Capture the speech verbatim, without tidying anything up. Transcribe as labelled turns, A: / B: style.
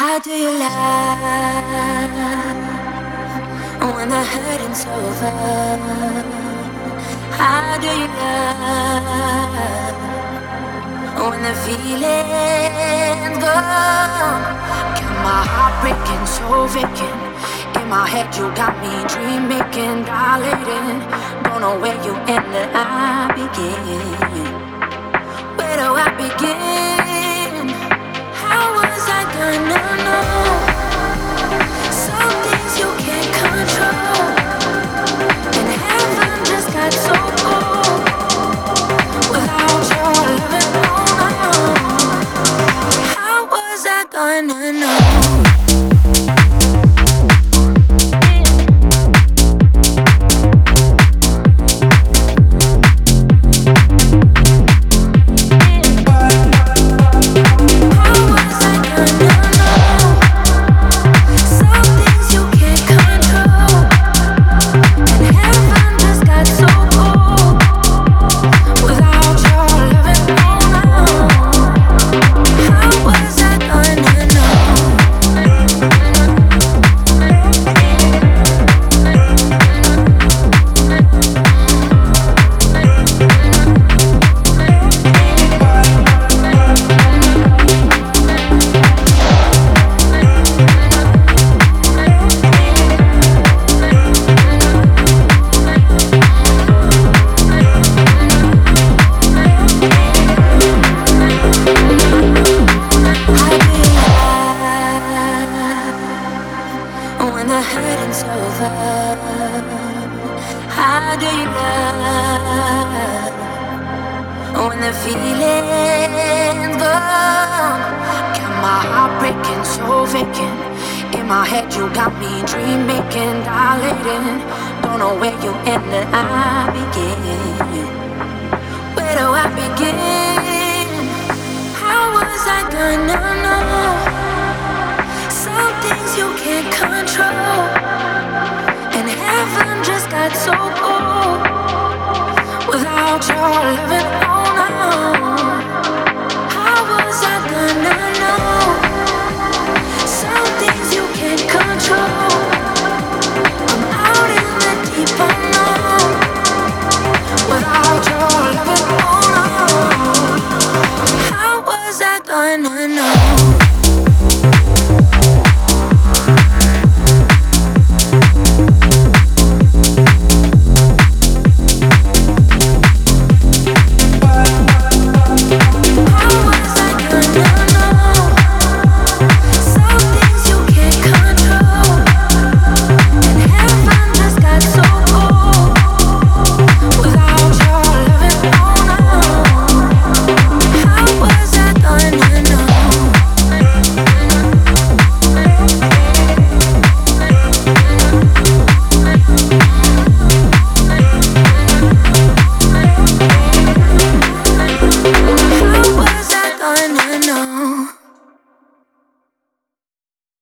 A: How do you love when the hurting's over? How do you love when the feeling's gone? Got my heart breaking, so vacant. In my head you got me dream making, dilating. Don't know where you end and I begin. Where do I begin? How was I gonna know? Some things you can't control, and heaven just got so cold without your loving. Oh no, how was I gonna know? When the hurting's over, how do you love when the feeling's gone? Got my heart breaking, so vacant. In my head you got me dream making, dilating. Don't know where you end and I begin. Where do I begin? How was I gonna know?